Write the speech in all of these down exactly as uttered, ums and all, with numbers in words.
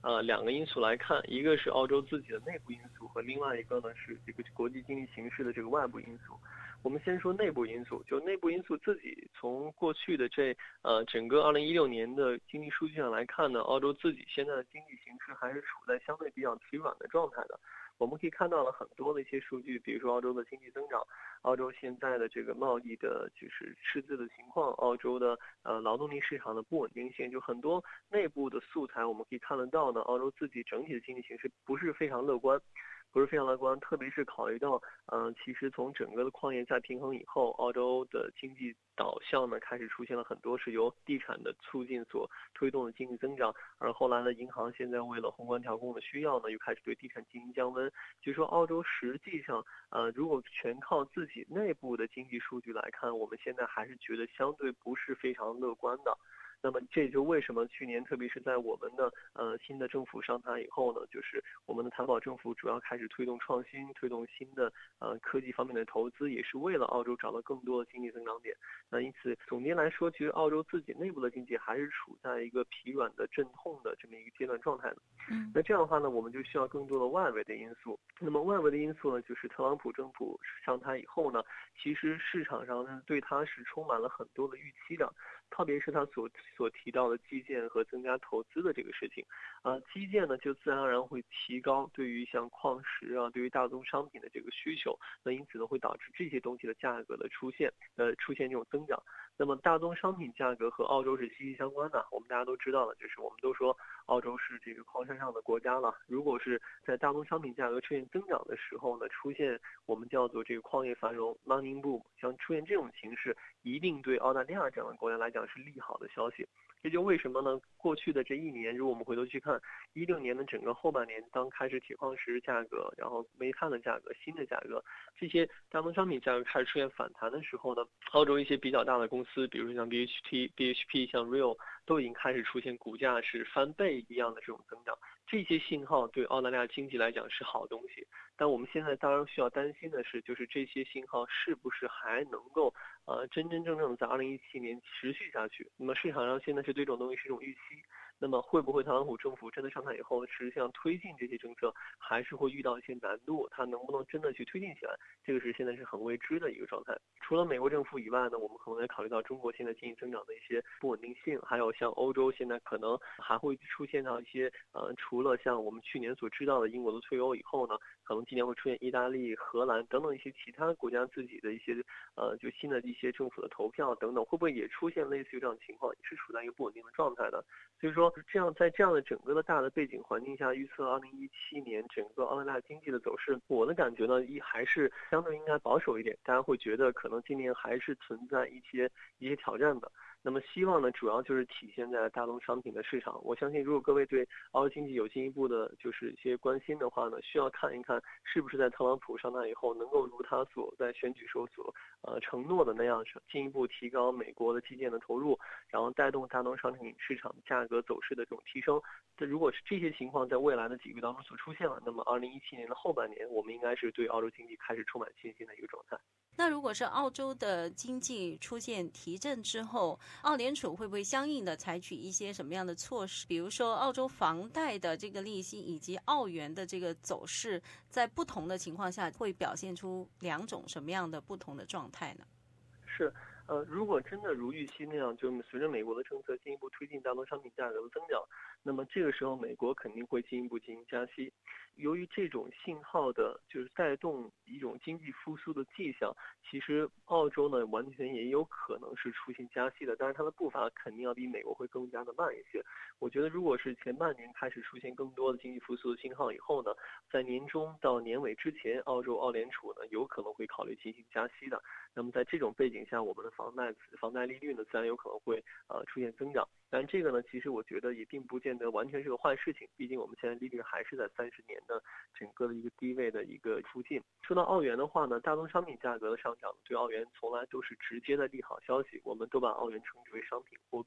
呃两个因素来看，一个是澳洲自己的内部因素，和另外一个呢是这个国际经济形势的这个外部因素。我们先说内部因素，就内部因素自己从过去的这呃整个二零一六年的经济数据上来看呢，澳洲自己现在的经济形势还是处在相对比较疲软的状态的。我们可以看到了很多的一些数据，比如说澳洲的经济增长，澳洲现在的这个贸易的就是赤字的情况，澳洲的呃劳动力市场的不稳定性，就很多内部的素材我们可以看得到呢，澳洲自己整体的经济形势不是非常乐观。不是非常乐观，特别是考虑到，嗯、呃，其实从整个的矿业再平衡以后，澳洲的经济导向呢开始出现了很多是由地产的促进所推动的经济增长，而后来呢，银行现在为了宏观调控的需要呢，又开始对地产进行降温。就说澳洲实际上，呃，如果全靠自己内部的经济数据来看，我们现在还是觉得相对不是非常乐观的。那么这就为什么去年，特别是在我们的呃新的政府上台以后呢，就是我们的谭宝政府主要开始推动创新，推动新的呃科技方面的投资，也是为了澳洲找到更多的经济增长点。那因此总结来说，其实澳洲自己内部的经济还是处在一个疲软的阵痛的这么一个阶段状态的。 嗯， 那这样的话呢，我们就需要更多的外围的因素。那么外围的因素呢，就是特朗普政府上台以后呢，其实市场上呢对他是充满了很多的预期的。特别是他所所提到的基建和增加投资的这个事情，呃，基建呢就自然而然会提高对于像矿石啊，对于大宗商品的这个需求，那因此呢会导致这些东西的价格的出现，呃，出现这种增长。那么大宗商品价格和澳洲是息息相关的，我们大家都知道了，就是我们都说澳洲是这个矿山上的国家了。如果是在大宗商品价格出现增长的时候呢，出现我们叫做这个矿业繁荣 （mining boom），像出现这种形势，一定对澳大利亚这样的国家来讲是利好的消息。这就为什么呢？过去的这一年，如果我们回头去看一六年的整个后半年，当开始铁矿石价格，然后煤炭的价格、锌的价格这些大宗商品价格开始出现反弹的时候呢，澳洲一些比较大的公司，比如说像 B H P、B H P、像 Rio，都已经开始出现股价是翻倍一样的这种增长。这些信号对澳大利亚经济来讲是好东西，但我们现在当然需要担心的是，就是这些信号是不是还能够呃真真正正的在二零一七年持续下去？那么市场上现在是对这种东西是一种预期，那么会不会特朗普政府真的上台以后，实际上推进这些政策还是会遇到一些难度？它能不能真的去推进起来？这个是现在是很未知的一个状态。除了美国政府以外呢，我们可能也考虑到中国现在经济增长的一些不稳定性，还有像欧洲现在可能还会出现到一些呃，除了像我们去年所知道的英国的退欧以后呢，可能今年会出现意大利、荷兰等等一些其他国家自己的一些呃，就新的一些政府的投票等等，会不会也出现类似于这样的情况，也是处在一个不稳定的状态的。所以说，这样在这样的整个的大的背景环境下，预测二零一七年整个澳大利亚经济的走势，我的感觉呢，一还是相对应该保守一点。大家会觉得可能今年还是存在一些一些挑战的。那么希望呢，主要就是体现在大宗商品的市场。我相信，如果各位对澳洲经济有进一步的，就是一些关心的话呢，需要看一看是不是在特朗普上台以后，能够如他所在选举时候所呃承诺的那样，进一步提高美国的基建的投入，然后带动大宗商品市场价格走势的这种提升。这如果是这些情况在未来的几个月当中所出现了，那么二零一七年的后半年，我们应该是对澳洲经济开始充满信心的一个状态。 那如果是澳洲的经济出现提振之后，澳联储会不会相应的采取一些什么样的措施？比如说，澳洲房贷的这个利息以及澳元的这个走势，在不同的情况下会表现出两种什么样的不同的状态呢？ 是，呃，如果真的如预期那样，就随着美国的政策进一步推进大宗商品价格的增长，那么这个时候美国肯定会进一步进行加息。由于这种信号的，就是带动一种经济复苏的迹象，其实澳洲呢完全也有可能是出现加息的，但是它的步伐肯定要比美国会更加的慢一些。我觉得如果是前半年开始出现更多的经济复苏的信号以后呢，在年中到年尾之前，澳洲澳联储呢有可能会考虑进行加息的。那么在这种背景下，我们的房贷房贷利率呢自然有可能会呃出现增长。但这个呢，其实我觉得也并不见得完全是个坏事情，毕竟我们现在利率还是在三十年的整个的一个低位的一个附近。说到澳元的话呢，大宗商品价格的上涨对澳元从来都是直接的利好消息，我们都把澳元称之为商品货币。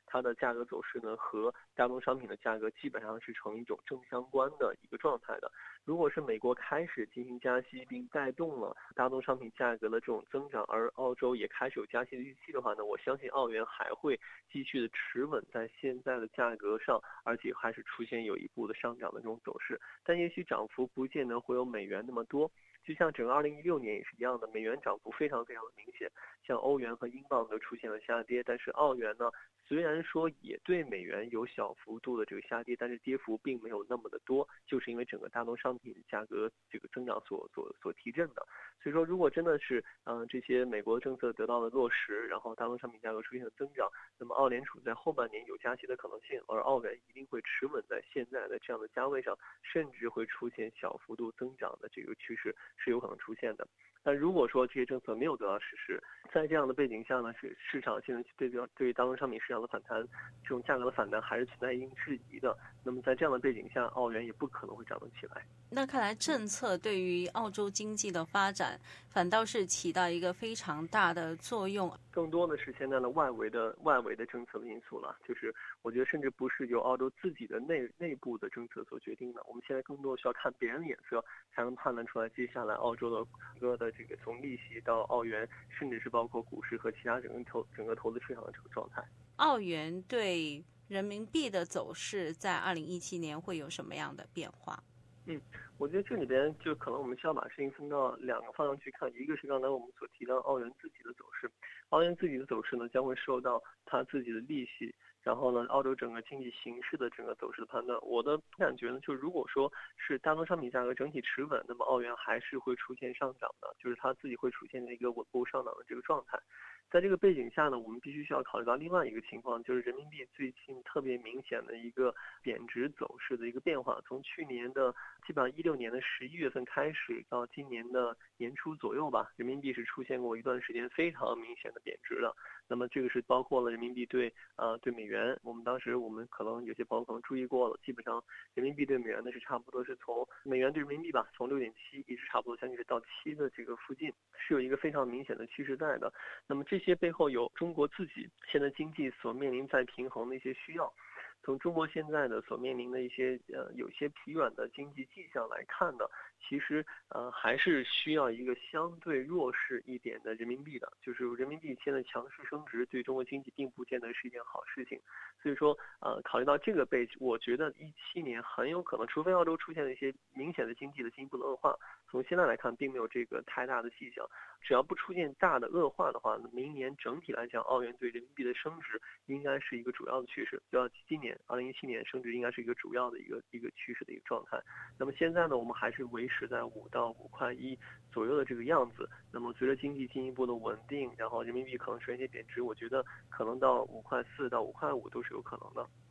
它的价格走势呢和大宗商品的价格基本上是呈一种正相关的一个状态的。如果是美国开始进行加息，并带动了大宗商品价格的这种增长，而澳洲也开始有加息的预期的话呢，我相信澳元还会继续的持稳在现在的价格上，而且还是出现有一步的上涨的这种走势。但也许涨幅不见得会有美元那么多，就像整个二零一六年也是一样的，美元涨幅非常非常的明显，像欧元和英镑都出现了下跌，但是澳元呢，虽然说也对美元有小幅度的这个下跌，但是跌幅并没有那么的多，就是因为整个大宗商品价格这个增长所所所提振的。所以说，如果真的是嗯、呃、这些美国政策得到了落实，然后大宗商品价格出现了增长，那么澳联储在后半年有加息的可能性，而澳元一定会持稳在现在的这样的价位上，甚至会出现小幅度增长的这个趋势是有可能出现的。但如果说这些政策没有得到实施，在这样的背景下呢，是市场现在对对于大宗商品市场的反弹，这种价格的反弹还是存在一定质疑的。那么在这样的背景下，澳元也不可能会涨得起来。 那看来政策对于澳洲经济的发展反倒是起到一个非常大的作用， 更多的是现在的外围的外围的政策的因素了，就是我觉得甚至不是由澳洲自己的内内部的政策所决定的，我们现在更多需要看别人的眼色，才能判断出来接下来澳洲的整个的这个从利息到澳元，甚至是包括股市和其他整个投整个投资市场的这个状态。 澳元对人民币的走势在二零一七年会有什么样的变化？ 嗯，我觉得这里边就可能我们需要把事情分到两个方向去看，一个是刚才我们所提到澳元自己的走势，澳元自己的走势呢将会受到它自己的利息，然后呢澳洲整个经济形势的整个走势的判断。我的感觉呢，就如果说是大宗商品价格整体持稳，那么澳元还是会出现上涨的，就是它自己会出现一个稳步上涨的这个状态。在这个背景下呢，我们必须需要考虑到另外一个情况，就是人民币最近特别明显的一个贬值走势的一个变化。从去年的基本上一六年的十一月份开始，到今年的年初左右吧，人民币是出现过一段时间非常明显的贬值的。那么这个是包括了人民币对呃对美元，我们当时我们可能有些朋友可能注意过了，基本上人民币对美元呢是差不多是从美元对人民币吧，从六点七一直差不多将近是到七的这个附近，是有一个非常明显的趋势在的。那么这些背后有中国自己现在经济所面临再平衡的一些需要。从中国现在的所面临的一些呃有些疲软的经济迹象来看呢，其实呃还是需要一个相对弱势一点的人民币的，就是人民币现在强势升值对中国经济并不见得是一件好事情。所以说呃考虑到这个背景，我觉得一七年很有可能，除非澳洲出现了一些明显的经济的进一步的恶化，从现在来看并没有这个太大的迹象。只要不出现大的恶化的话，明年整体来讲，澳元对人民币的升值应该是一个主要的趋势。就要今年二零一七年升值应该是一个主要的一个一个趋势的一个状态。那么现在呢，我们还是维持在五到五块一左右的这个样子。那么随着经济进一步的稳定，然后人民币可能出现一些贬值，我觉得可能到五块四到五块五都是有可能的。